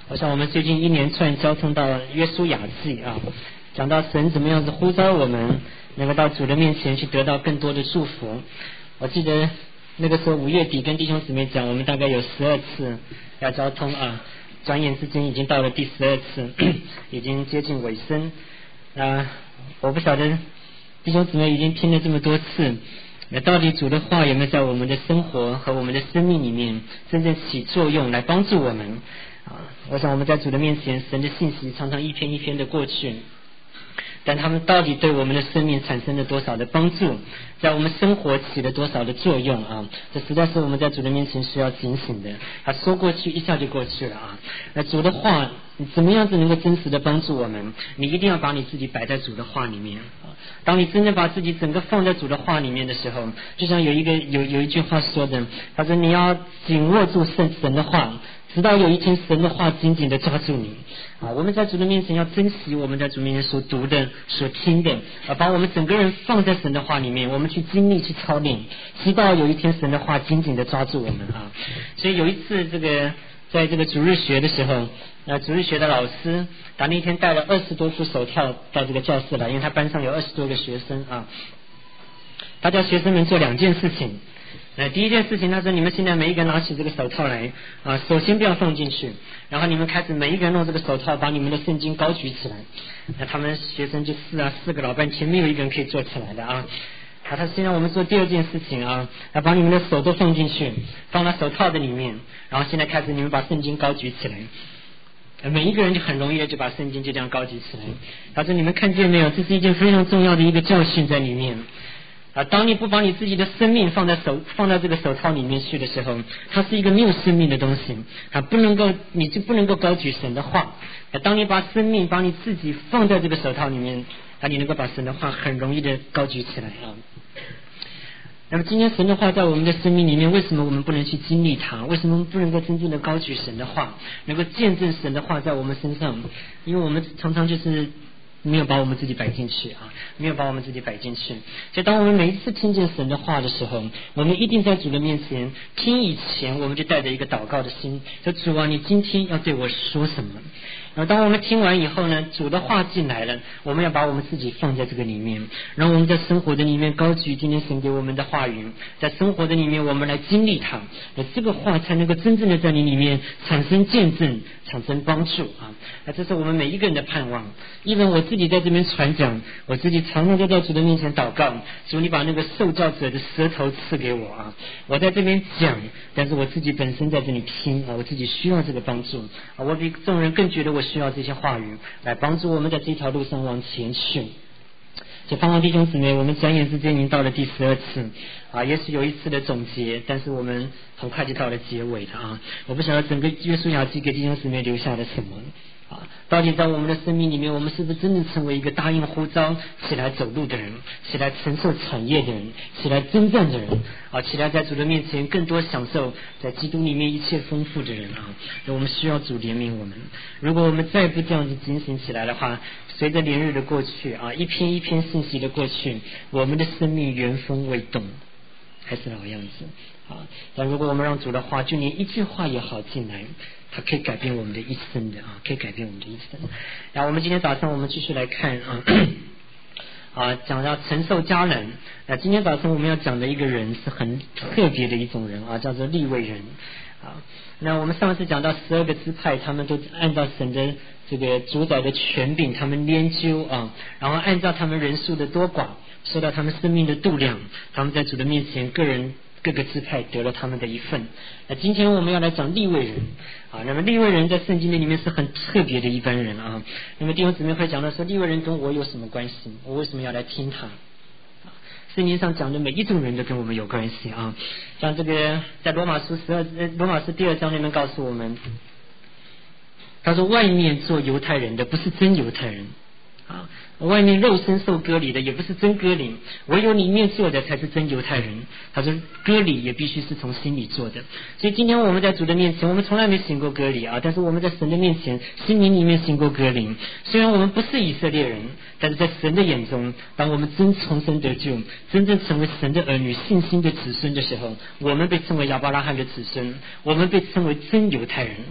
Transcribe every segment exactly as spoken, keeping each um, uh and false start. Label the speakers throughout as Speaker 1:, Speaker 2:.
Speaker 1: 我想我们最近一连串交通到约书亚记啊，讲到神怎么样子呼召我们能够到主的面前去得到更多的祝福。我记得那个时候五月底跟弟兄姊妹讲，我们大概有十二次要交通啊，转眼之间已经到了第十二次，已经接近尾声。啊，我不晓得弟兄姊妹已经听了这么多次，那到底主的话有没有在我们的生活和我们的生命里面真正起作用来帮助我们啊？我想我们在主的面前，神的信息常常一篇一篇的过去，但他们到底对我们的生命产生了多少的帮助，在我们生活起了多少的作用啊？这实在是我们在主的面前需要警醒的。他说过去一下就过去了啊。那主的话怎么样子能够真实的帮助我们？你一定要把你自己摆在主的话里面啊。当你真正把自己整个放在主的话里面的时候，就像有一个有有一句话说的，他说你要紧握住神神的话，直到有一天神的话紧紧的抓住你啊！我们在主的面前要珍惜我们在主面前所读的所听的啊，把我们整个人放在神的话里面，我们去经历去操练，直到有一天神的话紧紧的抓住我们啊！所以有一次这个在这个主日学的时候，那主日学的老师他那天带了二十多副手套到这个教室来，因为他班上有二十多个学生啊，他叫学生们做两件事情。那第一件事情，他说你们现在每一个人拿起这个手套来啊，首先不要放进去，然后你们开始每一个人弄这个手套，把你们的圣经高举起来。那他们学生就试啊，试个老半天，没有一个人可以做起来的啊。啊，他现在我们做第二件事情啊，要把你们的手都放进去，放到手套的里面，然后现在开始你们把圣经高举起来。每一个人就很容易的就把圣经就这样高举起来。他说你们看见没有，这是一件非常重要的一个教训在里面。啊，当你不把你自己的生命放在手放在这个手套里面去的时候，它是一个没有生命的东西啊，不能够你就不能够高举神的话。啊，当你把生命把你自己放在这个手套里面，啊，你能够把神的话很容易的高举起来啊。那么今天神的话在我们的生命里面，为什么我们不能去经历它？为什么不能够真正的高举神的话，能够见证神的话在我们身上？因为我们常常就是没有把我们自己摆进去啊，没有把我们自己摆进去。所以当我们每一次听见神的话的时候，我们一定在主的面前听以前，我们就带着一个祷告的心，说主啊，你今天要对我说什么？然后当我们听完以后呢，主的话进来了，我们要把我们自己放在这个里面，然后我们在生活的里面高举今天神给我们的话语，在生活的里面我们来经历它，那这个话才能够真正的在你里面产生见证，产生帮助啊！那这是我们每一个人的盼望。因为我自己在这边传讲，我自己常常就在主的面前祷告，主你把那个受教者的舌头赐给我啊！我在这边讲，但是我自己本身在这里听啊，我自己需要这个帮助啊！我比众人更觉得我需要这些话语来帮助我们在这条路上往前去。所以盼望弟兄姊妹，我们转眼之间已经到了第十二次啊，也许有一次的总结，但是我们很快就到了结尾的啊！我不晓得整个约书亚记给弟兄姊妹留下了什么啊？到底在我们的生命里面，我们是不是真正成为一个答应呼召起来走路的人，起来承受产业的人，起来征战的人啊，起来在主的面前更多享受在基督里面一切丰富的人啊？我们需要主怜悯我们。如果我们再不这样子警醒起来的话，随着连日的过去啊，一篇一篇信息的过去，我们的生命原封未动，还是老样子啊。但如果我们让主的话，就连一句话也好进来，它可以改变我们的一生的啊，可以改变我们的一生。然后我们今天早上我们继续来看啊，啊，讲到承受迦南。那今天早上我们要讲的一个人是很特别的一种人啊，叫做利未人啊。那我们上次讲到十二个支派，他们都按照神的这个主宰的权柄，他们研究啊，然后按照他们人数的多寡，说到他们生命的度量，他们在主的面前，个人各个支派得了他们的一份。那今天我们要来讲利未人啊，那么利未人在圣经的里面是很特别的一般人啊。那么弟兄姊妹会讲到说，利未人跟我有什么关系？我为什么要来听他？圣经上讲的每一种人都跟我们有关系啊。像这个在罗马书十二罗马书第二章那边告诉我们，他说外面做犹太人的不是真犹太人啊，外面肉身受割礼的也不是真割礼，唯有里面做的才是真犹太人。他说割礼也必须是从心里做的。所以今天我们在主的面前，我们从来没行过割礼啊，但是我们在神的面前心灵里面行过割礼。虽然我们不是以色列人，但是在神的眼中，当我们真重生得救，真正成为神的儿女信心的子孙的时候，我们被称为亚伯拉罕的子孙，我们被称为真犹太人。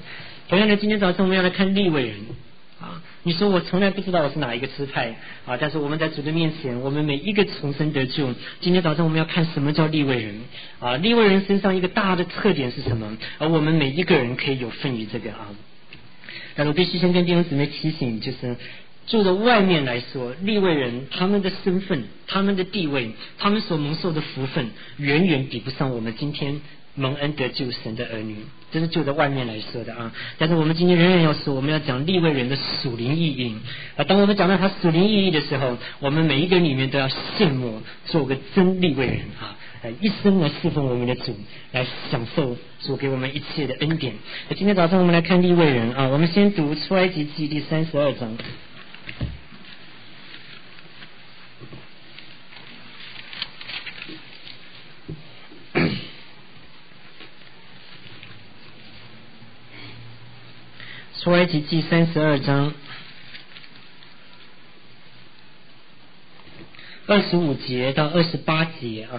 Speaker 1: 同样的，今天早上我们要来看利未人啊。你说我从来不知道我是哪一个支派啊，但是我们在主的面前，我们每一个重生得救。今天早上我们要看什么叫利未人啊？利未人身上一个大的特点是什么？而我们每一个人可以有份于这个啊。但是我必须先跟弟兄姊妹提醒，就是就着外面来说，利未人他们的身份、他们的地位、他们所蒙受的福分，远远比不上我们今天蒙恩得救神的儿女，这是就着外面来说的啊。但是我们今天仍然要说，我们要讲利未人的属灵意义啊。当我们讲到他属灵意义的时候，我们每一个人里面都要羡慕做个真利未人啊，一生来侍奉我们的主，来享受主给我们一切的恩典。今天早上我们来看利未人啊，我们先读出埃及记第三十二章。出埃及记三十二章二十五节到二十八节啊，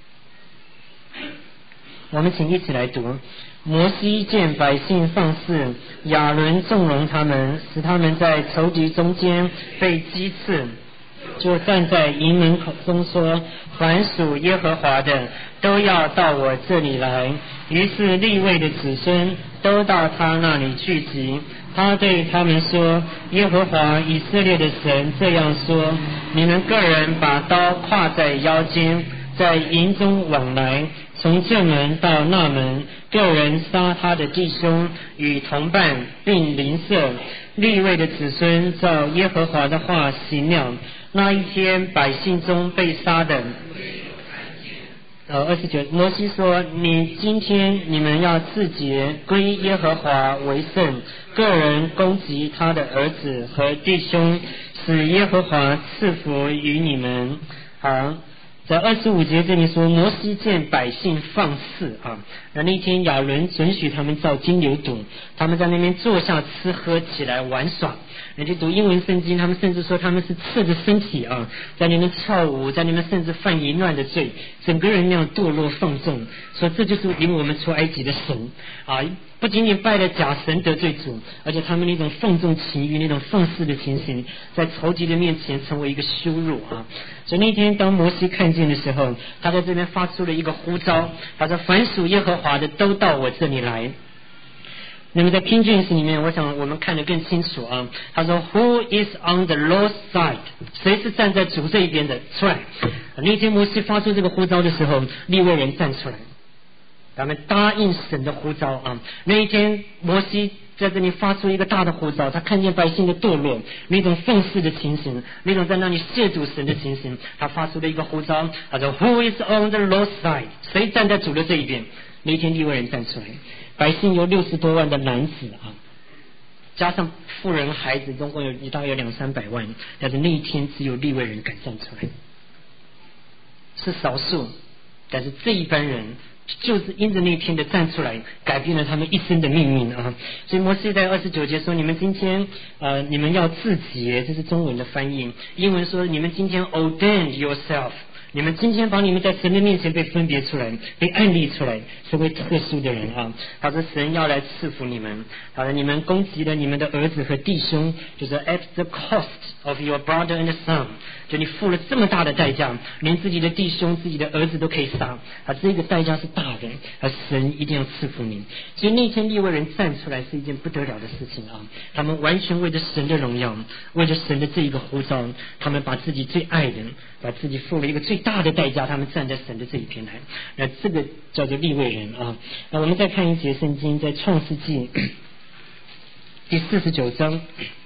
Speaker 1: 我们请一起来读。摩西见百姓放肆，亚伦纵容他们，使他们在仇敌中间被击刺，就站在营门口中说：凡属耶和华的，都要到我这里来。于是利未的子孙都到他那里聚集。他对他们说：耶和华以色列的神这样说：你们个人把刀挎在腰间，在营中往来，从这门到那门，个人杀他的弟兄与同伴，并邻舍。利未的子孙照耶和华的话行了。那一天，百姓中被杀的。呃，二十九，摩西说：你今天你们要自洁，归耶和华为圣，个人攻击他的儿子和弟兄，使耶和华赐福于你们。好，在二十五节这里说，摩西见百姓放肆啊，那那天亚伦准许他们造金牛犊，他们在那边坐下吃喝起来玩耍。人家读英文圣经，他们甚至说他们是赤着身体啊，在那边跳舞，在那边甚至犯淫乱的罪，整个人那样堕落放纵，说这就是领我们出埃及的神啊！不仅仅拜了假神得罪主，而且他们那种放纵情欲、那种放肆的情形，在仇敌的面前成为一个羞辱啊！所以那天当摩西看见的时候，他在这边发出了一个呼召，他说：凡属耶和华的都到我这里来。那么在King James里面，我想我们看得更清楚啊。他说 Who is on the Lord's side？ 谁是站在主这一边的？出来！那天摩西发出这个呼召的时候，利未人站出来，他们答应神的呼召啊。那一天摩西在这里发出一个大的呼召，他看见百姓的堕落，那种放肆的情形，那种在那里亵渎神的情形，他发出了一个呼召，他说 Who is on the Lord's side？ 谁站在主的这一边？那一天利未人站出来。百姓有六十多万的男子啊，加上妇人孩子，总共有大概有两三百万，但是那一天只有利未人敢站出来，是少数，但是这一班人就是因着那天的站出来，改变了他们一生的命运啊！所以摩西在二十九节说：你们今天呃，你们要自洁，这是中文的翻译，英文说：你们今天 ordain yourself。你们今天把你们在神的面前被分别出来，被暗立出来，成为特殊的人啊！他说神要来赐福你们，他说你们攻击了你们的儿子和弟兄，就是 at the cost of your brother and son， 就你付了这么大的代价，连自己的弟兄、自己的儿子都可以杀，啊，这个代价是大的，啊，神一定要赐福你。所以那天利未人站出来是一件不得了的事情啊！他们完全为着神的荣耀，为着神的这一个呼召，他们把自己最爱的，把自己付了一个最大的代价，他们站在神的这一边来，那这个叫做利未人啊。那我们再看一节圣经，在创世纪第四十九章，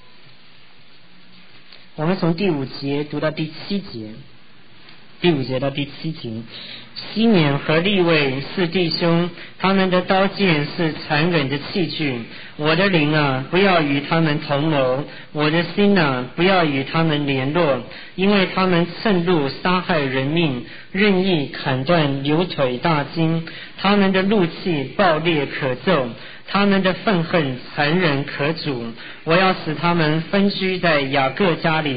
Speaker 1: 我们从第五节读到第七节，第五节到第七节。西缅和利未是弟兄，他们的刀剑是残忍的器具。我的灵啊，不要与他们同谋；我的心啊，不要与他们联络，因为他们趁路杀害人命，任意砍断牛腿大筋。他们的怒气暴烈可咒，他们的愤恨残忍可阻。我要使他们分居在雅各家里，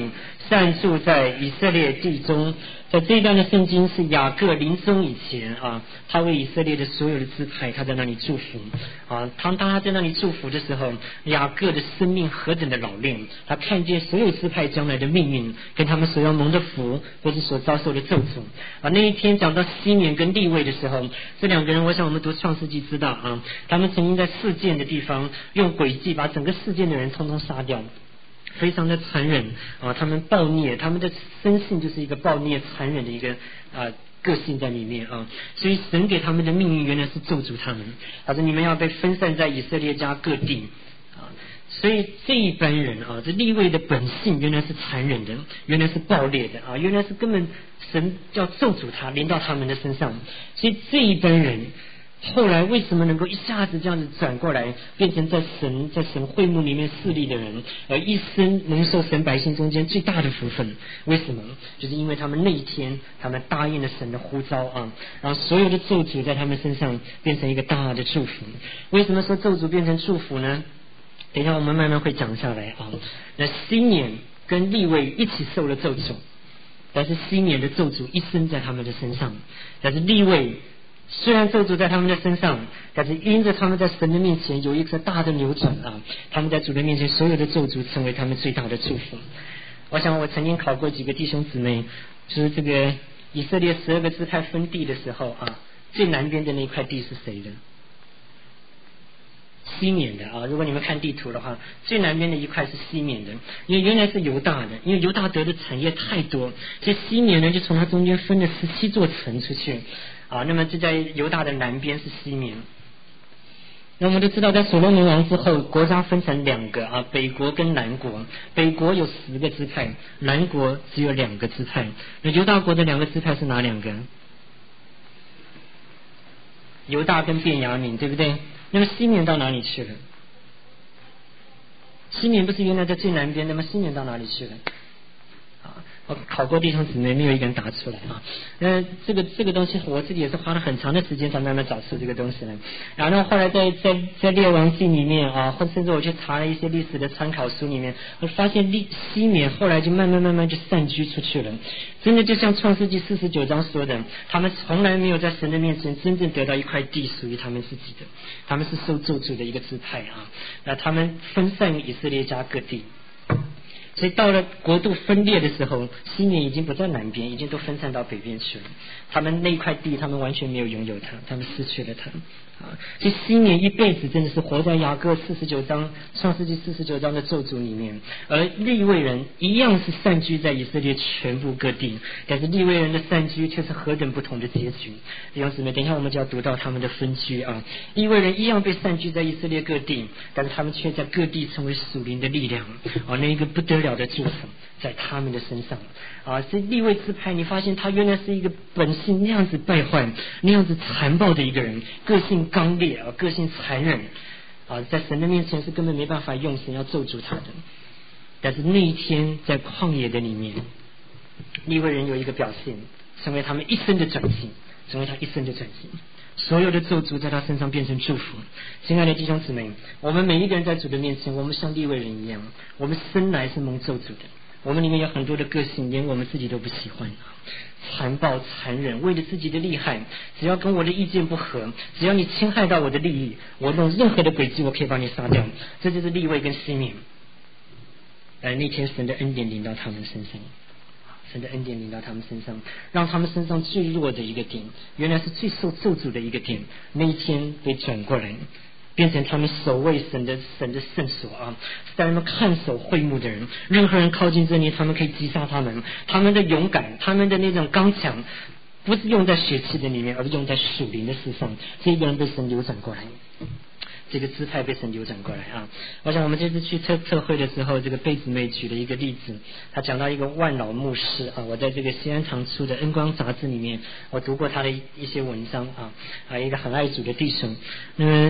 Speaker 1: 暂住在以色列地中。在这一段的圣经是雅各临终以前啊，他为以色列的所有的支派，他在那里祝福啊。当当他在那里祝福的时候，雅各的生命何等的老练，他看见所有支派将来的命运，跟他们所要蒙的福，或是所遭受的咒诅啊。那一天讲到西缅跟利未的时候，这两个人，我想我们读创世纪知道啊，他们曾经在事件的地方用诡计把整个事件的人通通杀掉。非常的残忍啊！他们暴虐，他们的生性就是一个暴虐、残忍的一个啊个性在里面啊。所以神给他们的命运原来是咒诅他们，他说你们要被分散在以色列家各地啊。所以这一般人啊，这利未的本性原来是残忍的，原来是暴烈的啊，原来是根本神要咒诅他，临到他们的身上。所以这一般人。后来为什么能够一下子这样子转过来，变成在神在神会幕里面势力的人，而一生蒙受神百姓中间最大的福分？为什么？就是因为他们那一天，他们答应了神的呼召啊，然后所有的咒诅在他们身上变成一个大的祝福。为什么说咒诅变成祝福呢？等一下我们慢慢会讲下来啊。那西缅跟利未一起受了咒诅，但是西缅的咒诅一生在他们的身上，但是利未。虽然咒诅在他们的身上，但是因着他们在神的面前有一个大的扭转啊，他们在主的面前所有的咒诅成为他们最大的祝福。我想我曾经考过几个弟兄姊妹，就是这个以色列十二个支派分地的时候啊，最南边的那块地是谁的？西缅的啊，如果你们看地图的话，最南边的一块是西缅的，因为原来是犹大的，因为犹大得的产业太多，所以西缅呢就从它中间分了十七座城出去。啊，那么就在犹大的南边是西缅。那我们都知道，在所罗门王之后，国家分成两个啊，北国跟南国。北国有十个支派，南国只有两个支派。那犹大国的两个支派是哪两个？犹大跟便雅悯，对不对？那么西缅到哪里去了？西缅不是原来在最南边，那么西缅到哪里去了？我考过弟兄姊妹，没有一个人答出来啊。那这个这个东西，我自己也是花了很长的时间才慢慢找出这个东西来。然后后来在在在列王记里面啊，或甚至我去查了一些历史的参考书里面，我发现历西缅后来就慢慢慢慢就散居出去了。真的就像创世纪四十九章说的，他们从来没有在神的面前真正得到一块地属于他们自己的，他们是受咒诅的一个支派啊。那他们分散于以色列家各地。所以到了国度分裂的时候，西缅已经不在南边，已经都分散到北边去了。他们那块地，他们完全没有拥有它，他们失去了它。啊，所以西缅一辈子真的是活在雅各四十九章、创世纪四十九章的咒诅里面，而利未人一样是散居在以色列全部各地，但是利未人的散居却是何等不同的结局。弟兄姊妹，等一下我们就要读到他们的分居啊。利未人一样被散居在以色列各地，但是他们却在各地成为属灵的力量啊，那一个不得了的祝福在他们的身上啊。这利未支派，你发现他原来是一个本性那样子败坏、那样子残暴的一个人，个性刚烈啊，个性残忍啊，在神的面前是根本没办法用神要咒诅他的。但是那一天在旷野的里面，利未人有一个表现，成为他们一生的转型，成为他一生的转型。所有的咒诅在他身上变成祝福。亲爱的弟兄姊妹，我们每一个人在主的面前，我们像利未人一样，我们生来是蒙咒诅的。我们里面有很多的个性，连我们自己都不喜欢，残暴残忍，为了自己的利害，只要跟我的意见不合，只要你侵害到我的利益，我用任何的诡计我可以把你杀掉。这就是利未跟西缅。而那天神的恩典临到他们身上，神的恩典临到他们身上，让他们身上最弱的一个点，原来是最受咒诅的一个点，那一天被转过来，变成他们守卫神的神的圣所啊，在他们看守会幕的人，任何人靠近这里，他们可以击杀他们。他们的勇敢，他们的那种刚强，不是用在血气的里面，而是用在属灵的事上。这一个人被神扭转过来，这个支派被神扭转过来啊！我想我们这次去测测会的时候，这个贝子妹举了一个例子，他讲到一个万老牧师啊，我在这个西安堂出的恩光杂志里面，我读过他的一些文章啊，啊，一个很爱主的弟兄，那么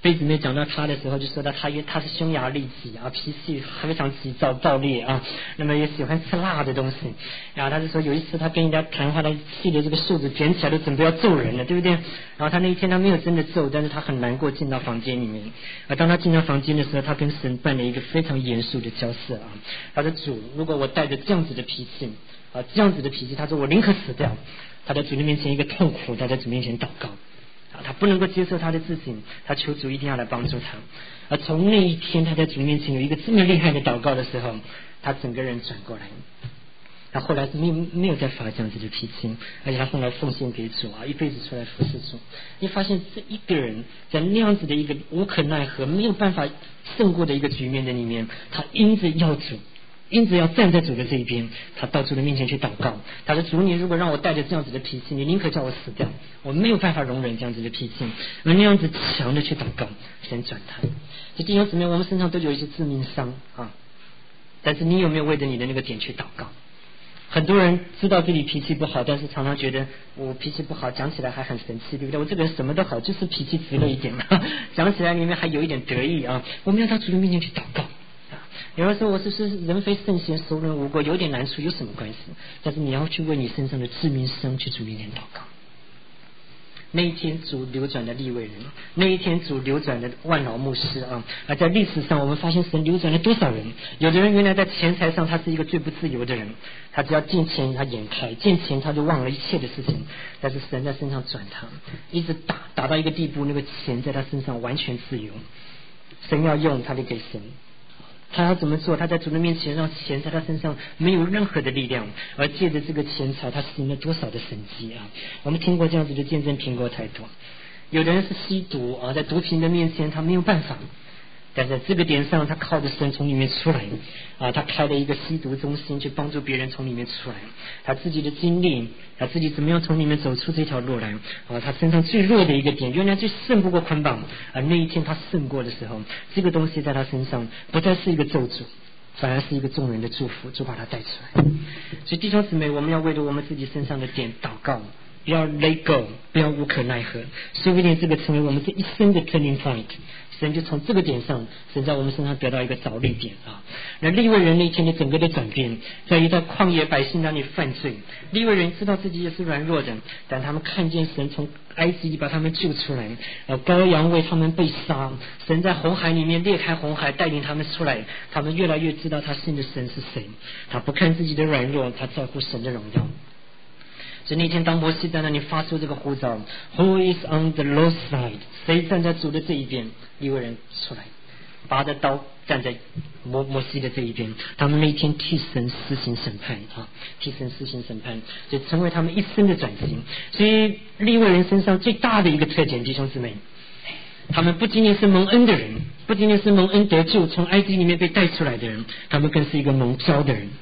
Speaker 1: 贝姊妹讲到他的时候，就说到他因为他是匈牙利籍啊，脾气非常急躁暴烈啊，那么也喜欢吃辣的东西。然后他就说有一次他跟人家谈话，他气的这个袖子卷起来都准备要揍人了，对不对？然后他那一天他没有真的揍，但是他很难过，进到房间里面。而当他进到房间的时候，他跟神办了一个非常严肃的交涉啊。他说主，如果我带着这样子的脾气啊，这样子的脾气，他说我宁可死掉。他在主的面前一个痛苦，他在主面前祷告。他不能够接受他的自己，他求主一定要来帮助他。而从那一天他在主面前有一个这么厉害的祷告的时候，他整个人转过来。他后来没有没有再发这样子的脾气，而且他后来奉献给主啊，一辈子出来服侍主。你发现这一个人在那样子的一个无可奈何、没有办法胜过的一个局面的里面，他因着要主，因此要站在主的这一边，他到主的面前去祷告。他说主，你如果让我带着这样子的脾气，你宁可叫我死掉，我没有办法容忍这样子的脾气。而那样子强的去祷告，先转他。这弟兄姊妹，我们身上都有一些致命伤啊，但是你有没有为着你的那个点去祷告？很多人知道自己脾气不好，但是常常觉得我脾气不好，讲起来还很神气，对不对？我这个人什么都好，就是脾气直了一点，讲起来里面还有一点得意啊。我们要到主的面前去祷告。有人说我是是人非圣贤，孰人无过，有点难处，有什么关系？但是你要去为你身上的致命伤去主面前祷告。那一天主流转的利未人，那一天主流转的万老牧师啊，而在历史上我们发现神流转了多少人？有的人原来在钱财上他是一个最不自由的人，他只要见钱他眼开，见钱他就忘了一切的事情，但是神在身上转他，一直打打到一个地步，那个钱在他身上完全自由。神要用他就给神，他要怎么做？他在主的面前让钱在他身上没有任何的力量，而借着这个钱财，他行了多少的神迹啊！我们听过这样子的见证，听过太多。有的人是吸毒啊，在毒品的面前他没有办法，但在这个点上，他靠着神从里面出来啊，他开了一个吸毒中心，去帮助别人从里面出来。他自己的经历，他自己怎么样从里面走出这条路来啊？他身上最弱的一个点，原来最胜不过捆绑，而那一天他胜过的时候，这个东西在他身上不再是一个咒诅，反而是一个众人的祝福，就把他带出来。所以弟兄姊妹，我们要为了我们自己身上的点祷告，不要 let go， 不要无可奈何，说不定这个成为我们这一生的 turning point。神就从这个点上，神在我们身上得到一个着力点啊。那利未人那天的整个的转变，在于在旷野百姓那里犯罪，利未人知道自己也是软弱的，但他们看见神从埃及里把他们救出来，呃，羔羊为他们被杀，神在红海里面裂开红海，带领他们出来，他们越来越知道他信的神是谁，他不看自己的软弱，他在乎神的荣耀。所以那天当摩西在那里发出这个呼召 Who is on the Lord's side， 谁站在主的这一边？利未人出来拔着刀站在摩摩西的这一边，他们那一天替神施行审判啊，替神施行审判，就成为他们一生的转型。所以利未人身上最大的一个特点，弟兄姊妹，他们不仅仅是蒙恩的人，不仅仅是蒙恩得救从埃及里面被带出来的人，他们更是一个蒙召的人。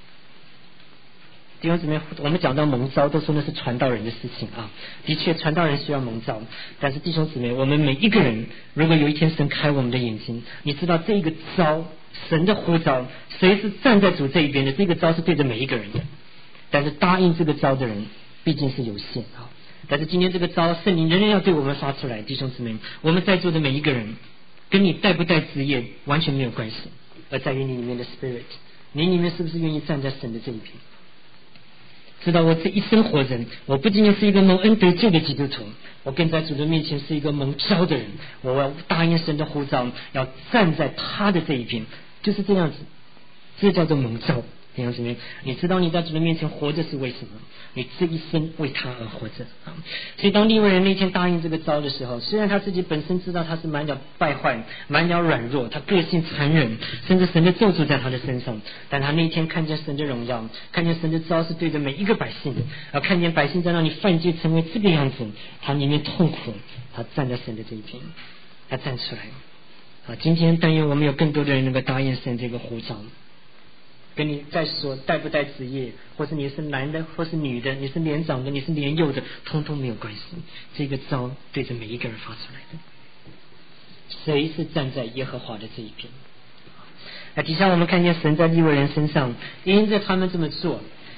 Speaker 1: 弟兄姊妹，我们讲到蒙召都说那是传道人的事情啊，的确传道人需要蒙召，但是弟兄姊妹，我们每一个人如果有一天神开我们的眼睛，你知道这个召，神的呼召，谁是站在主这一边的，这个召是对着每一个人的，但是答应这个召的人毕竟是有限啊。但是今天这个召圣灵仍然要对我们发出来，弟兄姊妹，我们在座的每一个人跟你带不带职业完全没有关系，而在于你里面的 spirit， 你里面是不是愿意站在神的这一边，知道我这一生活着，我不仅仅是一个蒙恩得救的基督徒，我更在主的面前是一个蒙召的人，我要答应神的呼召，要站在他的这一边，就是这样子，这叫做蒙召。弟兄姊妹，你知道你在主的面前活着是为什么？你这一生为他而活着啊！所以当利未人那天答应这个召的时候，虽然他自己本身知道他是满了败坏，满了软弱，他个性残忍，甚至神的咒诅在他的身上，但他那一天看见神的荣耀，看见神的召是对着每一个百姓，而看见百姓在那里犯罪成为这个样子，他里面痛苦，他站在神的这一边，他站出来啊！今天但愿我们有更多的人能够答应神这个呼召。跟你再说带不带职业，或是你是男的或是女的，你是年长的你是年幼的，通通没有关系，这个召对着每一个人发出来的。谁是站在耶和华的这一边？那底下我们看见神在利未人身上因着他们这么做，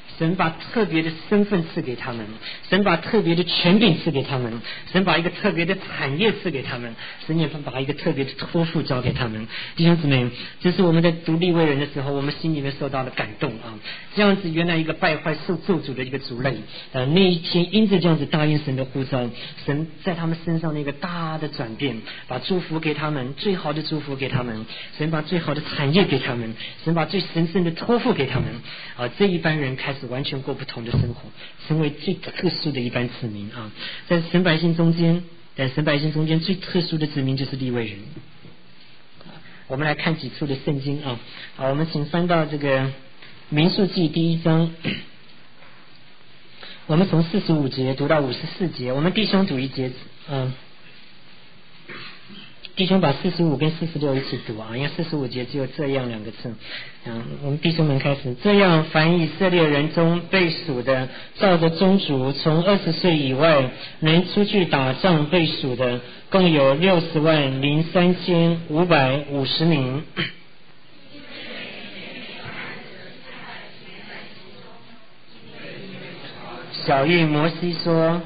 Speaker 1: 神把特别的身份赐给他们，神把特别的权柄赐给他们，神把一个特别的产业赐给他们，神也把一个特别的托付交给他们。弟兄姊妹，这是我们在读利未人的时候，我们心里面受到了感动啊！这样子，原来一个败坏受咒诅的一个族类，呃，那一天因着这样子答应神的呼召，神在他们身上的一个大的转变，把祝福给他们，最好的祝福给他们，神把最好的产业给他们，神把最神圣的托付给他们啊！这一班人开始完全过不同的生活，成为最特殊的一班子民啊！在神百姓中间，在神百姓中间最特殊的子民就是利未人。我们来看几处的圣经啊！好，我们请翻到这个民数记第一章，我们从四十五节读到五十四节，我们弟兄读一节，嗯。弟兄把四十五跟四十六一起读啊，因为四十五节只有这样两个字。嗯，我们弟兄们开始，这样凡以色列人中被数的，照着宗族从二十岁以外能出去打仗被数的，共有六十万零三千五百五十名。小谕摩西说，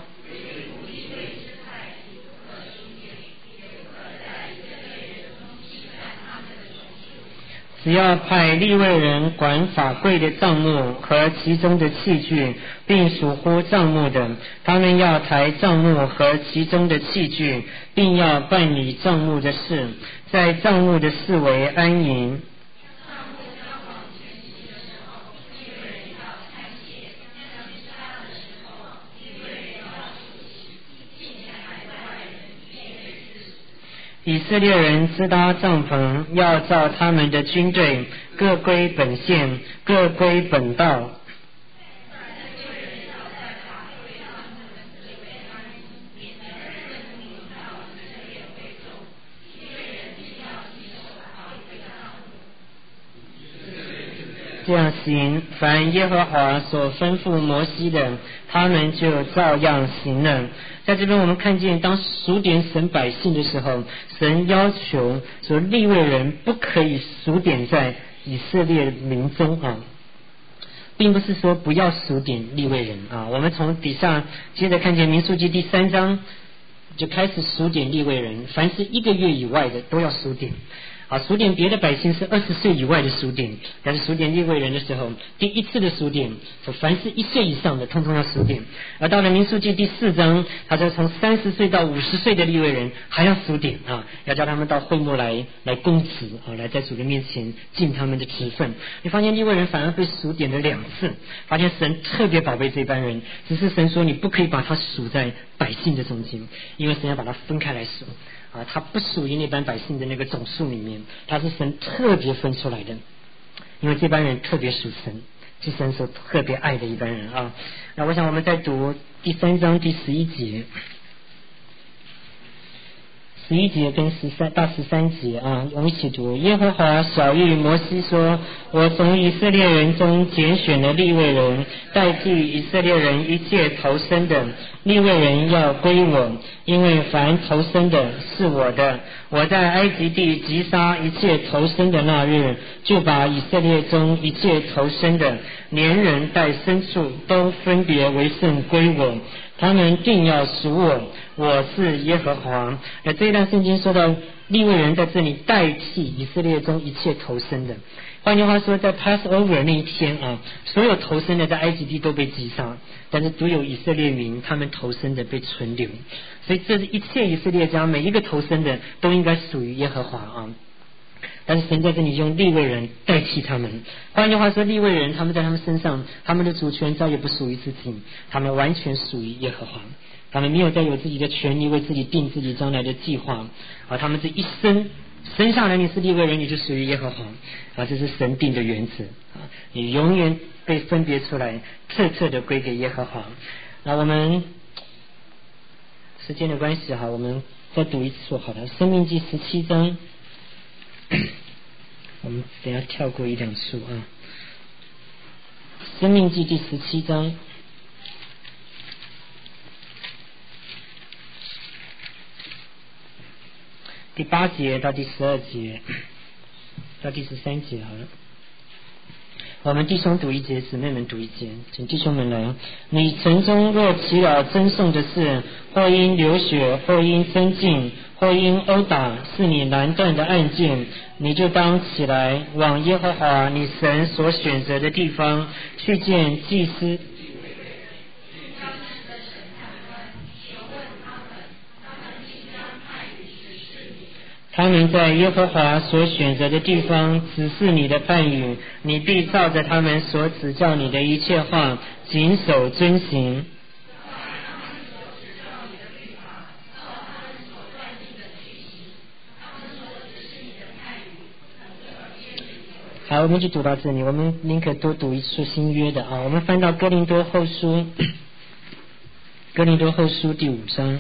Speaker 1: 只要派利未人管法柜的帐幕和其中的器具，并属乎帐幕的，他们要抬帐幕和其中的器具，并要办理帐幕的事，在帐幕的四围安营。以色列人支搭帐篷，要照他们的军队，各归本县，各归本道。这样行，凡耶和华所吩咐摩西的，他们就照样行了。在这边我们看见，当数点神百姓的时候，神要求说利未人不可以数点在以色列民中啊，并不是说不要数点利未人啊。我们从底下接着看见民数记第三章就开始数点利未人，凡是一个月以外的都要数点。啊，数点别的百姓是二十岁以外的数点，但是数点利未人的时候，第一次的数点，凡是一岁以上的，通通要数点。而到了民数记第四章，他说从三十岁到五十岁的利未人还要数点啊，要叫他们到会幕来来供职啊，来在主的面前尽他们的职分。你发现利未人反而被数点了两次，发现神特别宝贝这班人，只是神说你不可以把他数在百姓的中间，因为神要把它分开来数。啊，他不属于那班百姓的那个总数里面，他是神特别分出来的，因为这班人特别属神，是神所特别爱的一班人啊。那我想我们再读第三章第十一节，十一节跟十三到十三节啊，我们一起读。耶和华晓谕摩西说：我从以色列人中拣选了利未人，代替以色列人一切投生的。利未人要归我，因为凡投生的是我的。我在埃及地击杀一切投生的那日，就把以色列中一切投生的，连人带牲畜都分别为圣归我。他们定要属我，我是耶和华。那这一段圣经说到利未人在这里代替以色列中一切投生的。换句话说，在 Passover 那一天啊，所有投生的在埃及地都被击杀，但是独有以色列民他们投生的被存留，所以这是一切以色列家每一个投生的都应该属于耶和华啊。但是神在这里用利未人代替他们，换句话说，利未人他们在他们身上，他们的主权再也不属于自己，他们完全属于耶和华，他们没有再有自己的权利为自己定自己将来的计划啊，他们这一生生下来你是利未人，你就属于耶和华啊，这是神定的原则啊，你永远被分别出来，特特的归给耶和华。那我们时间的关系哈，我们再读一次好了，申命记十七章。我们等一下跳过一两处啊，申命记第十七章第八节到第十二节到第十三节好了。 我们弟兄读一节，姊妹们读一节，请弟兄们来。你城中若起了争讼的事，或因流血，或因争竞，或因殴打，是你难断的案件，你就当起来，往耶和华你神所选择的地方去见祭司。他们在耶和华所选择的地方指示你的判语，你必照着他们所指教你的一切话谨守遵行。好，我们就读到这里，我们宁可多读一次新约的啊。我们翻到哥林多后书，哥林多后书第五章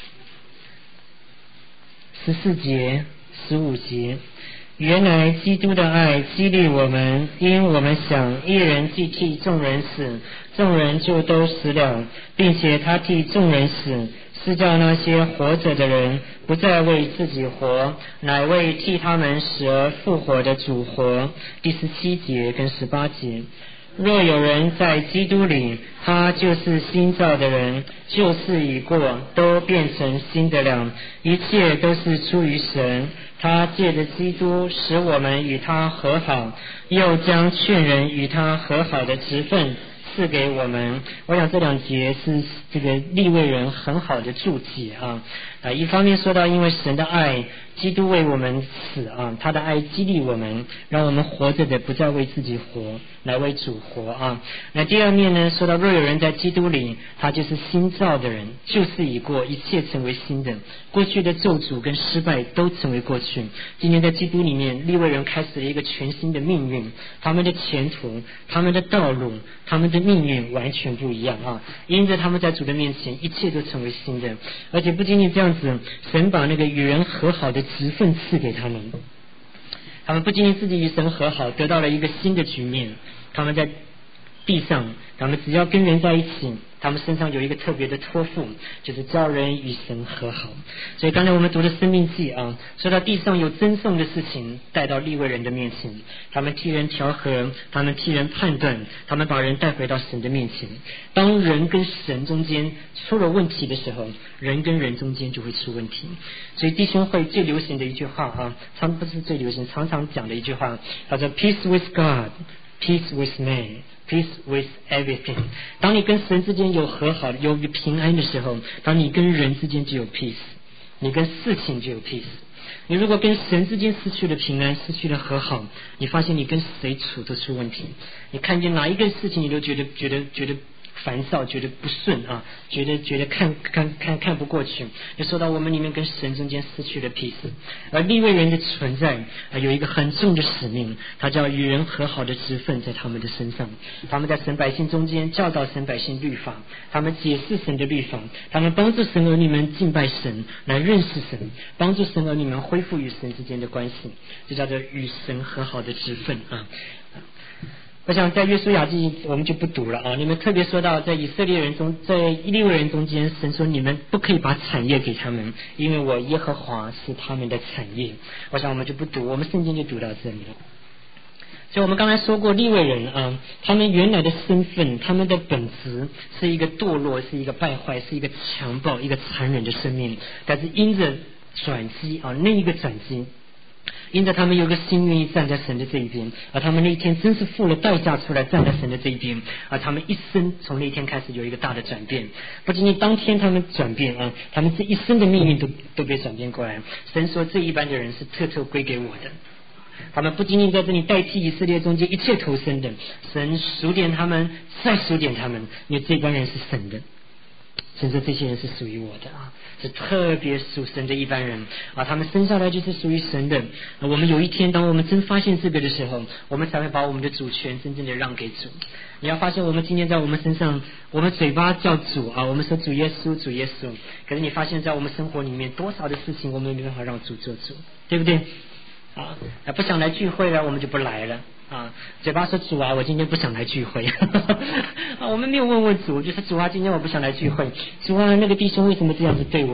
Speaker 1: 十四节、十五节，原来基督的爱激励我们，因我们想一人既替众人死，众人就都死了，并且他替众人死，是叫那些活着的人不再为自己活，乃为替他们死而复活的主活。第十七节跟十八节，若有人在基督里，他就是新造的人，旧事已过，都变成新的了，一切都是出于神。他借着基督使我们与他和好，又将劝人与他和好的职分赐给我们。我想这两节是这个利未人很好的注解啊。啊，一方面说到因为神的爱，基督为我们死啊，他的爱激励我们，让我们活着的不再为自己活，来为主活啊。那第二面呢，说到若有人在基督里，他就是新造的人，旧事已过，一切成为新的，过去的咒诅跟失败都成为过去。今天在基督里面，利未人开始了一个全新的命运，他们的前途、他们的道路、他们的命运完全不一样啊！因着他们在主的面前，一切都成为新的，而且不仅仅这样子，神把那个与人和好的职分赐给他们，他们不仅仅自己与神和好，得到了一个新的局面。他们在地上，他们只要跟人在一起，他们身上有一个特别的托付，就是叫人与神和好。所以刚才我们读的生命记啊，说到地上有争讼的事情带到利未人的面前，他们替人调和，他们替人判断，他们把人带回到神的面前。当人跟神中间出了问题的时候，人跟人中间就会出问题。所以弟兄会最流行的一句话啊，常不是最流行，常常讲的一句话，叫做 Peace with God, Peace with man,Peace with everything。 当你跟神之间有和好、有平安的时候，当你跟人之间就有 peace， 你跟事情就有 peace。 你如果跟神之间失去了平安、失去了和好，你发现你跟谁处都出问题。你看见哪一个事情，你都觉得觉得觉得烦躁，觉得不顺啊，觉得觉得看看看看不过去，就说到我们里面跟神中间失去了 peace。 而利未人的存在啊，有一个很重的使命，他叫与人和好的职分在他们的身上。他们在神百姓中间教导神百姓律法，他们解释神的律法，他们帮助神儿女们敬拜神，来认识神，帮助神儿女们恢复与神之间的关系，这叫做与神和好的职分啊。我想在约书亚记我们就不读了啊。你们特别说到在以色列人中，在利未人中间，神说你们不可以把产业给他们，因为我耶和华是他们的产业。我想我们就不读，我们圣经就读到这里了。所以我们刚才说过利未人啊，他们原来的身份，他们的本质是一个堕落，是一个败坏，是一个强暴，一个残忍的生命。但是因着转机啊，那一个转机，因着他们有个心愿意站在神的这一边，而他们那一天真是付了代价出来站在神的这一边，而他们一生从那一天开始有一个大的转变。不仅仅当天他们转变啊，他们这一生的命运都都被转变过来。神说这一般的人是特特归给我的，他们不仅仅在这里代替以色列中间一切投生的，神数点他们，再数点他们，因为这帮人是神的。神说这些人是属于我的啊，是特别属神的一般人啊，他们生下来就是属于神的。我们有一天当我们真发现这个的时候，我们才会把我们的主权真正的让给主。你要发现我们今天在我们身上，我们嘴巴叫主啊，我们说主耶稣主耶稣，可是你发现在我们生活里面多少的事情我们没办法让主做主，对不对啊？不想来聚会了我们就不来了啊，嘴巴说主啊我今天不想来聚会啊，我们没有问问主，就说主啊今天我不想来聚会，主啊那个弟兄为什么这样子对我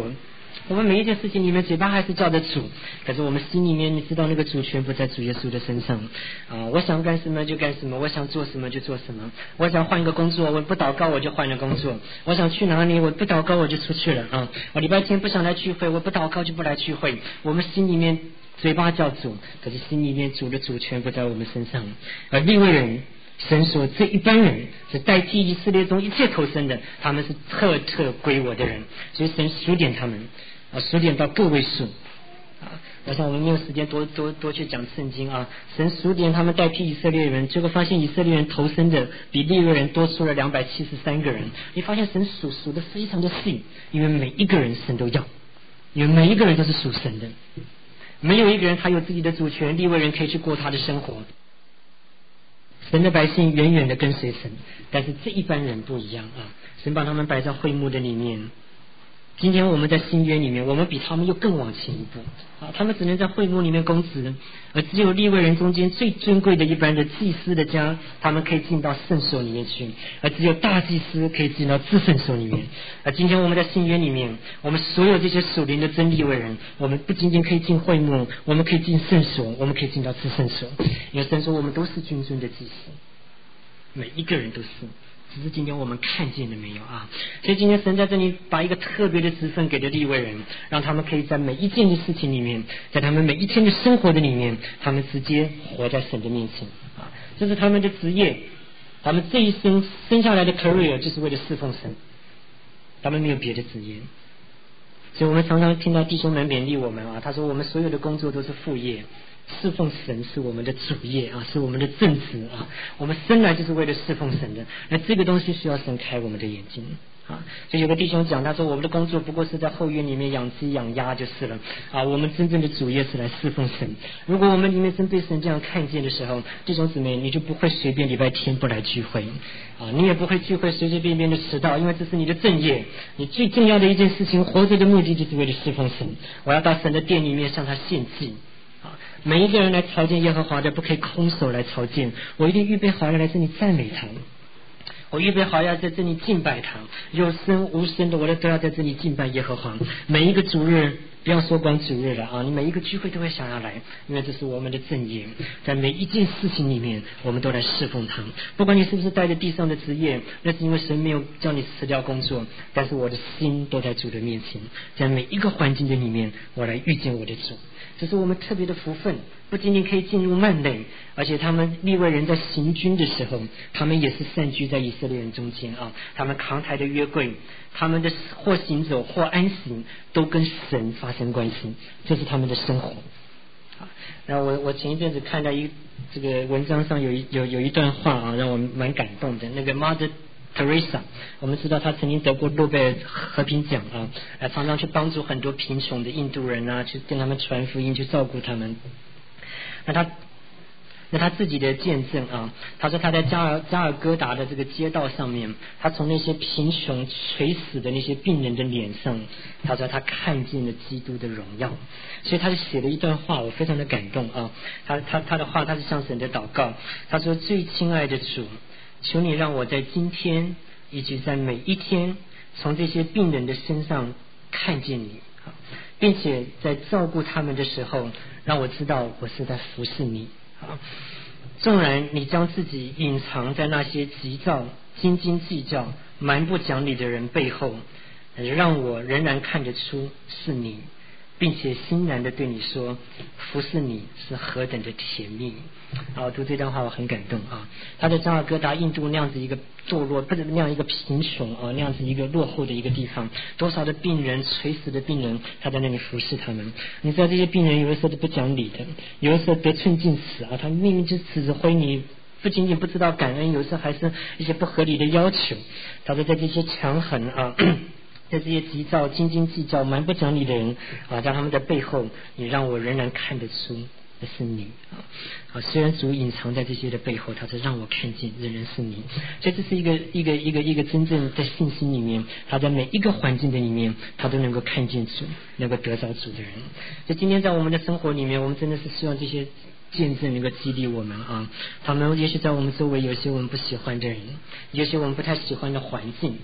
Speaker 1: 我们每一件事情里面嘴巴还是叫着主，可是我们心里面你知道那个主权不在主耶稣的身上啊！我想干什么就干什么，我想做什么就做什么，我想换一个工作，我不祷告我就换了工作，我想去哪里我不祷告我就出去了啊！我礼拜天不想来聚会，我不祷告就不来聚会。我们心里面嘴巴叫主，可是心里面主的主权不在我们身上。而利未人，神说这一般人是代替以色列中一切投生的，他们是特特归我的人，所以神数点他们啊，数点到个位数啊。我想我们没有时间多多多去讲圣经啊。神数点他们代替以色列人，结果发现以色列人投生的比利未人多出了两百七十三个人。你发现神数数的非常的细，因为每一个人神都要，因为每一个人都是属神的，没有一个人他有自己的主权，利未人可以去过他的生活。神的百姓远远的跟随神，但是这一般人不一样啊！神把他们摆在会幕的里面。今天我们在新约里面，我们比他们又更往前一步啊！他们只能在会幕里面供职，而只有利未人中间最尊贵的一般的祭司的家，他们可以进到圣所里面去，而只有大祭司可以进到至圣所里面。而今天我们在新约里面，我们所有这些属灵的真利未人，我们不仅仅可以进会幕，我们可以进圣所，我们可以进到至圣所，因为神说我们都是君尊的祭司，每一个人都是。只是今天我们看见了没有啊？所以今天神在这里把一个特别的职分给了利未人，让他们可以在每一件的事情里面，在他们每一天的生活的里面，他们直接活在神的面前啊！这是他们的职业，他们这一生生下来的 career 就是为了侍奉神，他们没有别的职业。所以我们常常听到弟兄们勉励我们啊，他说我们所有的工作都是副业，侍奉神是我们的主业啊，是我们的正职啊，我们生来就是为了侍奉神的。那这个东西需要神开我们的眼睛啊。所以有个弟兄讲，他说我们的工作不过是在后院里面养鸡养鸭就是了啊，我们真正的主业是来侍奉神。如果我们里面真被神这样看见的时候，弟兄姊妹，你就不会随便礼拜天不来聚会啊，你也不会聚会随随便便的迟到，因为这是你的正业。你最重要的一件事情，活着的目的就是为了侍奉神。我要到神的殿里面向他献祭。每一个人来朝见耶和华的，不可以空手来朝见，我一定预备好要来这里赞美他，我预备好要在这里敬拜他，有声无声的我都要在这里敬拜耶和华。每一个主日，不要说光主日了啊，你每一个聚会都会想要来，因为这是我们的正业。在每一件事情里面，我们都来侍奉他。不管你是不是带着地上的职业，那是因为神没有叫你辞掉工作，但是我的心都在主的面前，在每一个环境的里面，我来遇见我的主。这是我们特别的福分，不仅仅可以进入幔内，而且他们利未人在行军的时候，他们也是散居在以色列人中间啊。他们扛抬的约柜，他们的或行走或安行，都跟神发生关系，这是他们的生活。然后我我前一阵子看到一这个文章上有一有有一段话啊，让我蛮感动的。那个 Mother Teresa， 我们知道她曾经得过诺贝尔和平奖啊，呃，常常去帮助很多贫穷的印度人啊，去跟他们传福音，去照顾他们。那她那他自己的见证啊，他说他在加尔加尔各答的这个街道上面，他从那些贫穷垂死的那些病人的脸上，他说他看见了基督的荣耀，所以他就写了一段话，我非常的感动啊。他他他的话，他是向神的祷告，他说：最亲爱的主，求你让我在今天以及在每一天，从这些病人的身上看见你，并且在照顾他们的时候，让我知道我是在服侍你。纵然你将自己隐藏在那些急躁、斤斤计较、蛮不讲理的人背后，让我仍然看得出是你，并且欣然的对你说，服侍你是何等的甜蜜。啊，我读这段话我很感动啊。他在加尔各答印度那样子一个堕落，不是那样一个贫穷啊，那样子一个落后的一个地方，多少的病人，垂死的病人，他在那里服侍他们。你知道这些病人有的时候都不讲理的，有的时候得寸进尺啊，他明明就指挥你，不仅仅不知道感恩，有时候还是一些不合理的要求。他说在这些强横啊在这些急躁、斤斤计较、蛮不讲理的人啊，在他们的背后，你让我仍然看得出那是你啊！啊，虽然主隐藏在这些的背后，他是让我看见仍然是你。所以这是一个一个一个一个真正在信心里面，他在每一个环境的里面，他都能够看见主，能够得着主的人。所以今天在我们的生活里面，我们真的是希望这些见证能够激励我们啊！他们也许在我们周围有些我们不喜欢的人，有些我们不太喜欢的环境。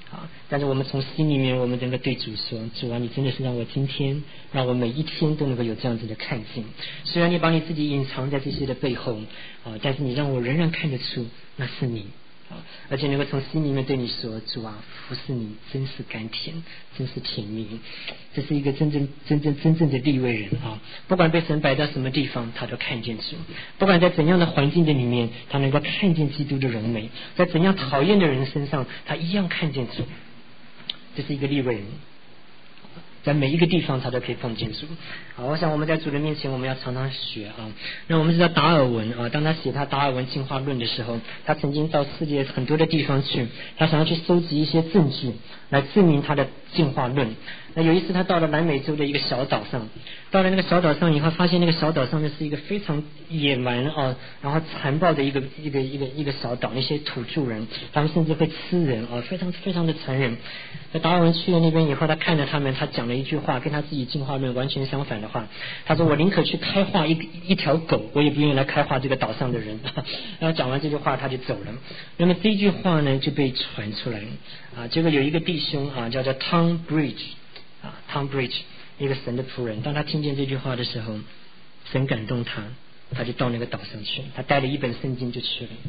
Speaker 1: 啊，但是我们从心里面，我们能够对主说：主啊，你真的是让我今天，让我每一天都能够有这样子的看见。虽然你把你自己隐藏在这些的背后啊，但是你让我仍然看得出那是你啊，而且能够从心里面对你说：主啊，服侍你真是甘甜，真是甜蜜。这是一个真正真正真正的利未人啊！不管被神摆到什么地方，他都看见主；不管在怎样的环境的里面，他能够看见基督的荣美；在怎样讨厌的人身上，他一样看见主。这是一个利未人，在每一个地方他都可以碰见主。好，我想我们在主的面前，我们要常常学啊。那我们知道达尔文啊，当他写他达尔文进化论的时候，他曾经到世界很多的地方去，他想要去收集一些证据来证明他的进化论。那有一次他到了南美洲的一个小岛上，到了那个小岛上以后，发现那个小岛上面是一个非常野蛮啊，然后残暴的一个一个一个一个小岛，那些土著人，他们甚至会吃人啊，非常非常的残忍。那达尔文去了那边以后，他看着他们，他讲了一句话，跟他自己进化论完全相反的话。他说：“我宁可去开化一一条狗，我也不愿意来开化这个岛上的人。”然后讲完这句话，他就走了。那么这句话呢，就被传出来啊。结果有一个弟兄啊，叫做 Tom Bridge 啊 ，Tom Bridge 一个神的仆人，当他听见这句话的时候，神感动他，他就到那个岛上去，他带了一本圣经就去了。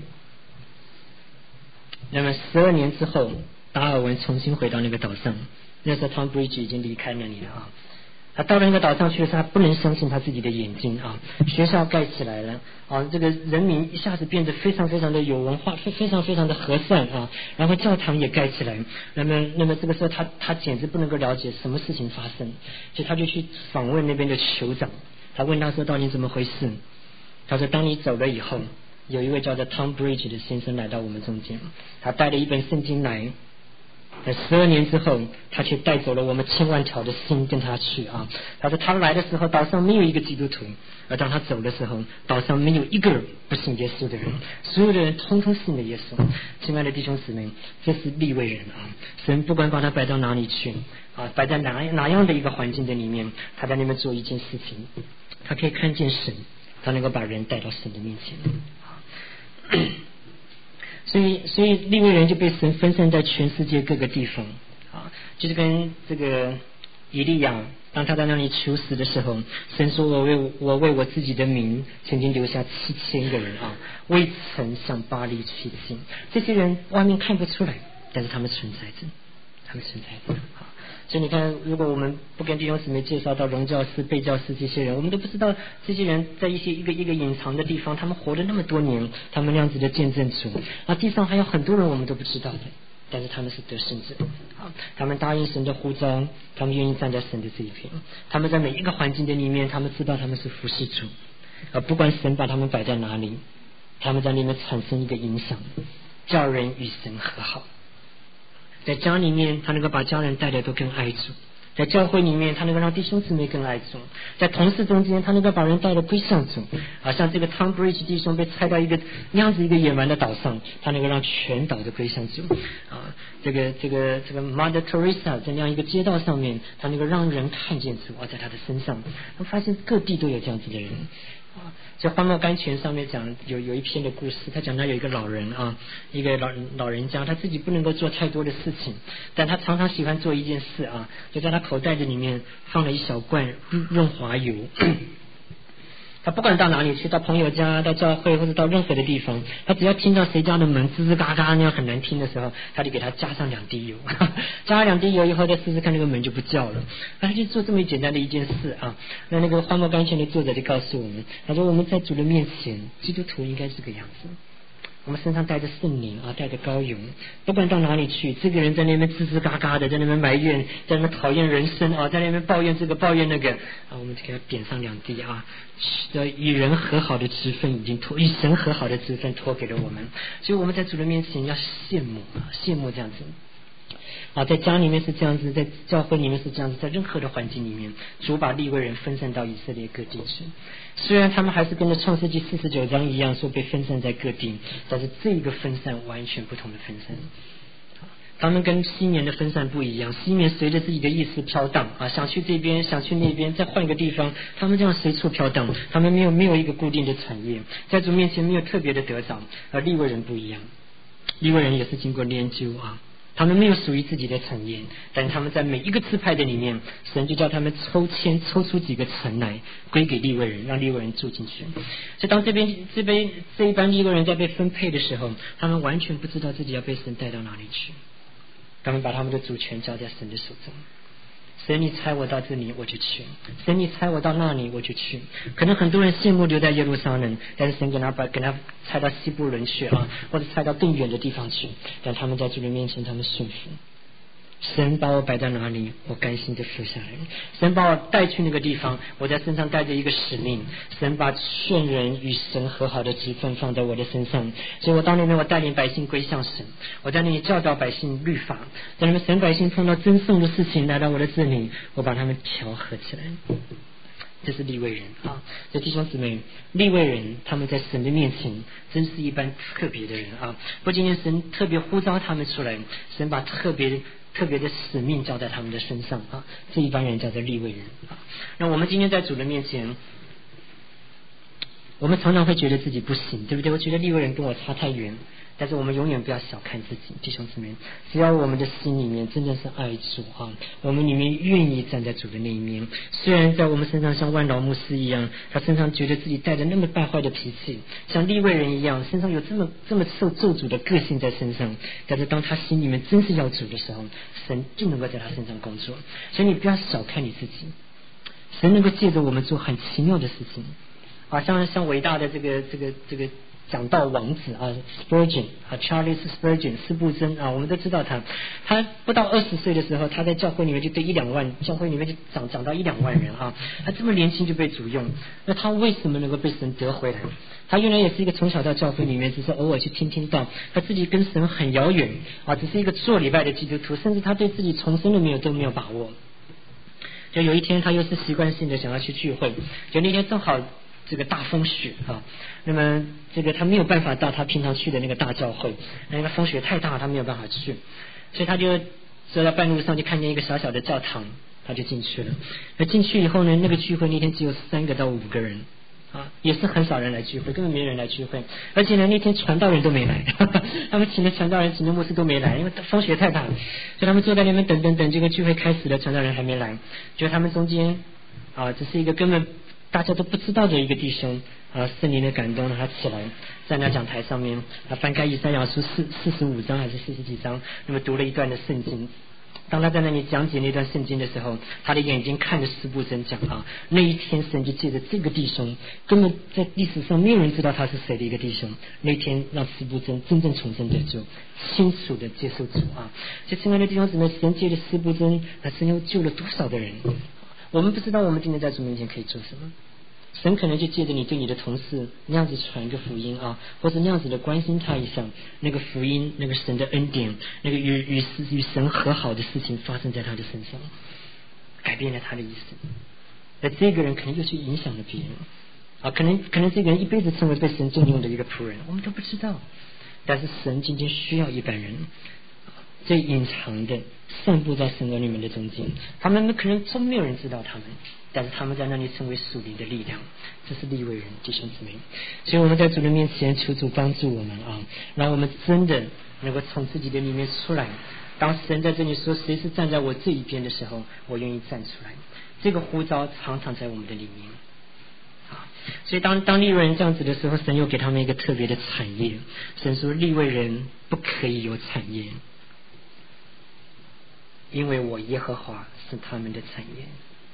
Speaker 1: 那么十二年之后，达尔文重新回到那个岛上，那时候 Tom Bridge 已经离开那里了啊。他到了那个岛上去的时候，他不能相信他自己的眼睛啊！学校盖起来了啊，这个人民一下子变得非常非常的有文化，非非常非常的和善啊。然后教堂也盖起来，那么那么这个时候他他简直不能够了解什么事情发生，所以他就去访问那边的酋长，他问他说到底怎么回事？他说当你走了以后，有一位叫做 Tom Bridge 的先生来到我们中间，他带了一本圣经来。在十二年之后，他却带走了我们千万条的心跟他去啊！他说他来的时候，岛上没有一个基督徒；而当他走的时候，岛上没有一个不信耶稣的人，所有的人通通信了耶稣。亲爱的弟兄姊妹，这是利未人啊！神不管把他摆到哪里去啊，摆在哪哪样的一个环境的里面，他在那边做一件事情，他可以看见神，他能够把人带到神的面前。所以，所以利未人就被神分散在全世界各个地方啊，就是跟这个以利亚，当他在那里求死的时候，神说：“我为我为我自己的名，曾经留下七千个人啊，未曾向巴黎取经。”这些人外面看不出来，但是他们存在着，他们存在着啊。所以你看，如果我们不跟弟兄姊妹介绍到荣教师、贝教师这些人，我们都不知道这些人在一些一个一个隐藏的地方，他们活了那么多年，他们那样子的见证主。啊，地上还有很多人我们都不知道的，但是他们是得胜者啊！他们答应神的呼召，他们愿意站在神的这一边。他们在每一个环境的里面，他们知道他们是服侍主，啊，不管神把他们摆在哪里，他们在里面产生一个影响，叫人与神和好。在家里面，他能够把家人带的都更爱主；在教会里面，他能够让弟兄姊妹更爱主；在同事中间，他能够把人带的归向主。啊，像这个 Tom Bridge 弟兄被拆到一个那样子一个野蛮的岛上，他能够让全岛的归向主。啊，这个这个这个 Mother Teresa 在那样一个街道上面，他能够让人看见主啊，在他的身上，他发现各地都有这样子的人。啊，在《荒漠甘泉》上面讲有有一篇的故事，他讲到有一个老人啊，一个老老人家，他自己不能够做太多的事情，但他常常喜欢做一件事啊，就在他口袋子里面放了一小罐润滑油。他不管到哪里去，到朋友家、到教会或者到任何的地方，他只要听到谁家的门吱吱嘎嘎那样很难听的时候，他就给他加上两滴油，加了两滴油以后再试试看那个门就不叫了。他就做这么简单的一件事啊。那那个《荒漠甘泉》的作者就告诉我们，他说我们在主的面前，基督徒应该是这个样子。我们身上带着圣灵啊，带着膏油，不管到哪里去，这个人在那边吱吱嘎嘎的，在那边埋怨，在那边讨厌人生啊，在那边抱怨这个抱怨那个啊，我们就给他点上两滴啊，与人和好的职分已经托，与神和好的职分托给了我们，所以我们在主的面前要羡慕啊，羡慕这样子。啊，在家里面是这样子，在教会里面是这样子，在任何的环境里面，主把利未人分散到以色列各地去。虽然他们还是跟着创世纪四十九章一样说被分散在各地，但是这个分散完全不同的分散。他们跟西缅的分散不一样，西缅随着自己的意识飘荡啊，想去这边，想去那边，再换一个地方，他们这样随处飘荡，他们没有没有一个固定的产业，在主面前没有特别的得长。而利未人不一样，利未人也是经过研究啊。 他们没有属于自己的产业，但是他们在每一个支派的里面，神就叫他们抽签抽出几个城来归给利未人，让利未人住进去。所以当这边这边这一班利未人在被分配的时候，他们完全不知道自己要被神带到哪里去，他们把他们的主权交在神的手中。神你差我到这里我就去，神你差我到那里我就去。可能很多人羡慕留在耶路撒冷，但是神给他把给他差到西布伦去啊，或者差到更远的地方去，但他们在主的面前他们顺服。神把我摆在哪里，我甘心的服下来。神把我带去那个地方，我在身上带着一个使命。神把劝人与神和好的职分放在我的身上，所以我到那边我带领百姓归向神，我在那里教导百姓律法，在那边神百姓碰到争讼的事情来到我的这里，我把他们调和起来。这是利未人啊，这弟兄姊妹，利未人他们在神的面前真是一般特别的人啊！不仅仅神特别呼召他们出来，神把特别特别的使命交在他们的身上啊！这一般人叫做利未人啊。那我们今天在主的面前，我们常常会觉得自己不行，对不对？我觉得利未人跟我差太远。但是我们永远不要小看自己，弟兄姊妹，只要我们的心里面真的是爱主啊，我们里面愿意站在主的那一面，虽然在我们身上像万劳牧师一样，他身上觉得自己带着那么败坏的脾气，像利未人一样身上有这么这么受咒诅的个性在身上，但是当他心里面真是要主的时候，神就能够在他身上工作。所以你不要小看你自己，神能够借着我们做很奇妙的事情啊，像像伟大的这个这个这个讲道王子啊 Spurgeon 啊 Charles Spurgeon 斯布真啊，我们都知道他，他不到二十岁的时候，他在教会里面就对一两万，教会里面就长长到一两万人啊，他这么年轻就被主用，那他为什么能够被神得回来？他原来也是一个从小到教会里面只是偶尔去听听道，他自己跟神很遥远啊，只是一个做礼拜的基督徒，甚至他对自己重生都没有都没有把握。就有一天他又是习惯性的想要去聚会，就那天正好这个大风雪啊，那么这个他没有办法到他平常去的那个大教会，那个风雪太大他没有办法去，所以他就走到半路上就看见一个小小的教堂，他就进去了。那进去以后呢，那个聚会那天只有三个到五个人啊，也是很少人来聚会，根本没人来聚会，而且呢那天传道人都没来，呵呵，他们请的传道人请的牧师都没来，因为风雪太大了，所以他们坐在那边等等等，这个聚会开始了，传道人还没来，就他们中间啊，这是一个根本大家都不知道的一个弟兄啊，圣灵的感动让他起来，在那讲台上面，他翻开以赛亚书四四十五章还是四十几章，那么读了一段的圣经。当他在那里讲解那段圣经的时候，他的眼睛看着斯布真讲啊，那一天神就借着这个弟兄，根本在历史上没有人知道他是谁的一个弟兄，那天让斯布真真正重生得救，清楚的接受主啊。所以亲爱的弟兄姊妹，神借着斯布真，那神又救了多少的人？我们不知道我们今天在主面前可以做什么，神可能就借着你对你的同事那样子传一个福音啊，或者那样子的关心他一下，那个福音，那个神的恩典，那个与与与神和好的事情发生在他的身上，改变了他的意思。那这个人可能又去影响了别人啊，可能可能这个人一辈子成为被神重用的一个仆人，我们都不知道。但是神今天需要一般人，最隐藏的散布在神儿女们的中间，他们可能真没有人知道他们，但是他们在那里成为属灵的力量，这是利未人弟兄姊妹。所以我们在主的面前求主帮助我们啊，让我们真的能够从自己的里面出来。当神在这里说谁是站在我这一边的时候，我愿意站出来。这个呼召常常在我们的里面啊。所以当当利未人这样子的时候，神又给他们一个特别的产业。神说利未人不可以有产业，因为我耶和华是他们的产业。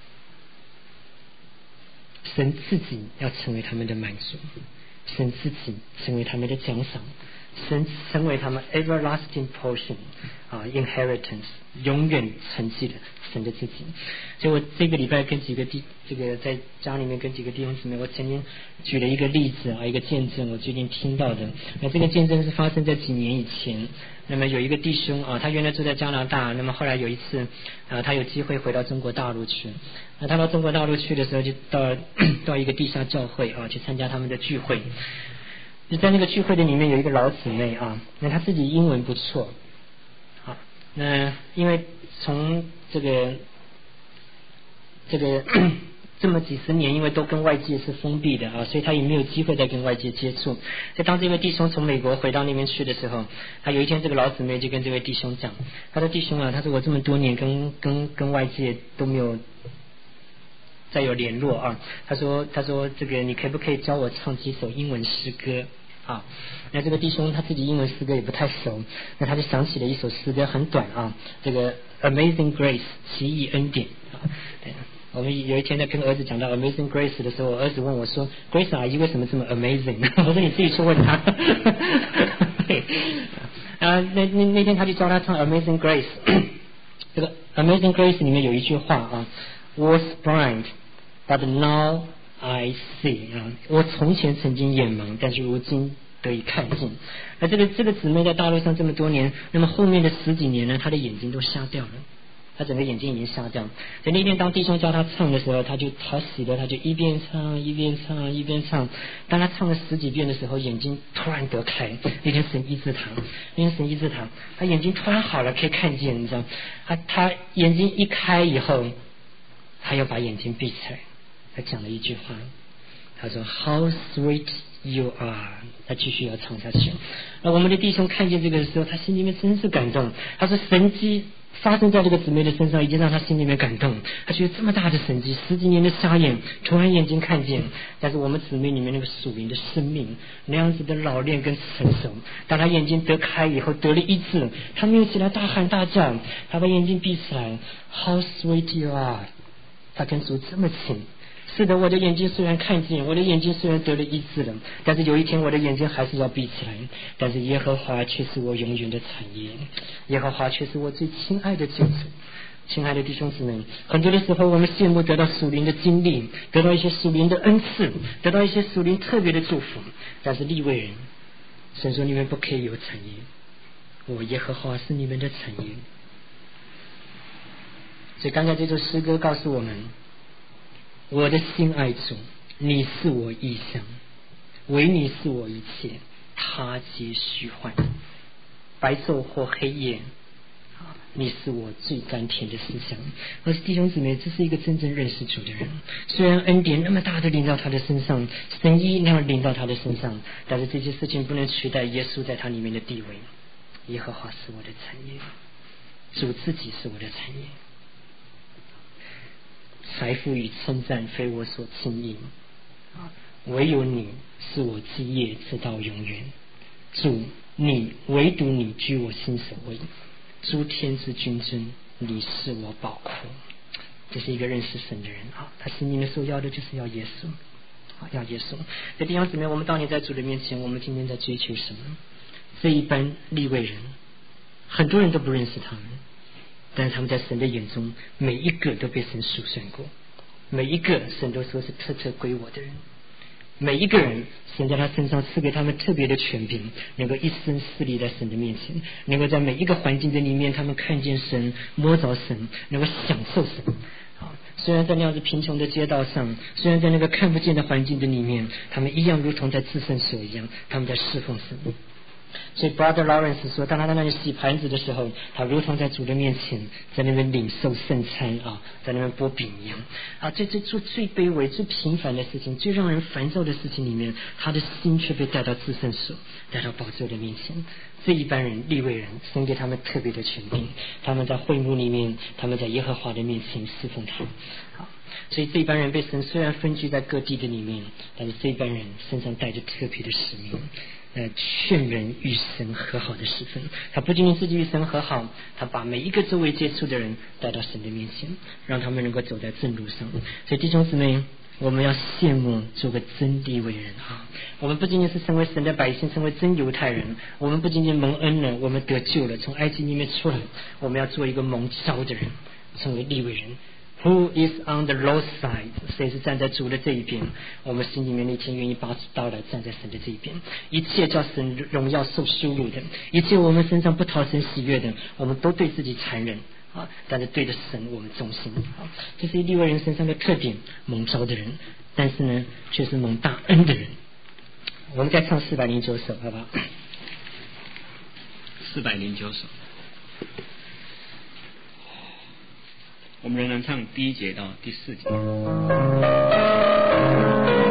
Speaker 1: 神自己要成为他们的满足，神自己成为他们的奖赏，神成为他们 everlasting portion 啊 inheritance 永远承继的神的自己。所以我这个礼拜跟几个弟这个在家里面跟几个弟兄姊妹，我曾经举了一个例子啊，一个见证，我最近听到的。那这个见证是发生在几年以前。那么有一个弟兄啊，他原来住在加拿大，那么后来有一次啊，他有机会回到中国大陆去。那他到中国大陆去的时候，就到到一个地下教会啊，去参加他们的聚会。就在那个聚会的里面有一个老姊妹啊，那她自己英文不错啊，那因为从这个这个这么几十年，因为都跟外界是封闭的啊，所以他也没有机会再跟外界接触。所以当这位弟兄从美国回到那边去的时候，他有一天这个老姊妹就跟这位弟兄讲，他说弟兄啊，他说我这么多年跟跟跟外界都没有再有联络啊，他说他说这个你可不可以教我唱几首英文诗歌啊？那这个弟兄他自己英文诗歌也不太熟，那他就想起了一首诗歌，很短啊，这个 Amazing Grace 奇异恩典啊。对，我们有一天在跟儿子讲到 Amazing Grace 的时候，我儿子问我说 Grace 阿姨为什么这么 amazing？ 我说你自己去问他。啊，那那那天他就教他唱 Amazing Grace。这个 Amazing Grace 里面有一句话啊 ，Was blind, but now I see 啊，我从前曾经眼盲，但是如今得以看见。而这个这个姊妹在大陆上这么多年，那么后面的十几年呢，她的眼睛都瞎掉了。他整个眼睛已经瞎掉，所以那天当弟兄教他唱的时候，他就好喜的，他就一边唱一边唱一边唱。当他唱了十几遍的时候，眼睛突然得开。那天神医治他，那天神医治他，他眼睛突然好了，可以看见，你知道，他他眼睛一开以后，他又把眼睛闭起来。他讲了一句话，他说 How sweet you are， 他继续要唱下去。那我们的弟兄看见这个的时候，他心里面真是感动。他说神迹发生在这个姊妹的身上，已经让他心里面感动。他觉得这么大的神迹，十几年的瞎眼突然眼睛看见。但是我们姊妹里面那个属灵的生命，那样子的老练跟成熟，当他眼睛得开以后，得了医治，他没有起来大喊大叫，他把眼睛闭起来。How sweet you are， 他跟主这么亲。是的，我的眼睛虽然看见，我的眼睛虽然得了医治了，但是有一天我的眼睛还是要闭起来。但是耶和华却是我永远的产业，耶和华却是我最亲爱的救主。亲爱的弟兄姊妹，很多的时候我们羡慕得到属灵的经历，得到一些属灵的恩赐，得到一些属灵特别的祝福，但是利未人，神说你们不可以有产业，我耶和华是你们的产业。所以刚才这首诗歌告诉我们，我的心爱主，你是我意象，唯你是我一切，他皆虚幻。白昼或黑夜，你是我最甘甜的思想。而弟兄姊妹，这是一个真正认识主的人。虽然恩典那么大的临到他的身上，神医那样临到他的身上，但是这些事情不能取代耶稣在他里面的地位。耶和华是我的产业，主自己是我的产业。财富与称赞非我所轻易，唯有你是我基业直到永远。主，你唯独你居我心首位，诸天之君尊，你是我宝库。这是一个认识神的人啊，他心里面所要的就是要耶稣啊，要耶稣。在弟兄姊妹，我们当年在主的面前，我们今天在追求什么？这一般利未人，很多人都不认识他们，但是他们在神的眼中，每一个都被神数算过，每一个神都说是特特归我的人，每一个人神在他身上赐给他们特别的权柄，能够一生侍立在神的面前，能够在每一个环境的里面，他们看见神，摸着神，能够享受神。虽然在那样子贫穷的街道上，虽然在那个看不见的环境的里面，他们一样如同在至圣所一样，他们在侍奉神。所以 Brother Lawrence 说，当他在那里洗盘子的时候，他如同在主的面前，在那边领受圣餐啊，在那边剥饼一样啊。这这做最卑微、最平凡的事情，最让人烦躁的事情里面，他的心却被带到至圣所，带到宝座的面前。这一般人利未人，神给他们特别的权柄，他们在会幕里面，他们在耶和华的面前侍奉他。好，所以这一般人被神虽然分居在各地的里面，但是这一般人身上带着特别的使命。呃，劝人与神和好的时分，他不仅仅自己与神和好，他把每一个周围接触的人带到神的面前，让他们能够走在正路上。所以弟兄姊妹，我们要羡慕做个真利未人啊！我们不仅仅是成为神的百姓，成为真犹太人，我们不仅仅蒙恩了，我们得救了，从埃及里面出来，我们要做一个蒙召的人，成为利未人。Who is on the Lord's side？ 谁是站在主的这一边？我们心里面那天愿意把刀来站在神的这一边。一切叫神荣耀受羞辱的，一切我们身上不讨神喜悦的，我们都对自己残忍啊！但是对着神我们忠心啊！这是利未人身上的特点，蒙召的人，但是呢，却是蒙大恩的人。我们再唱四百零九首，好不好？
Speaker 2: 四百零九首。 我们仍然唱第一节到第四节。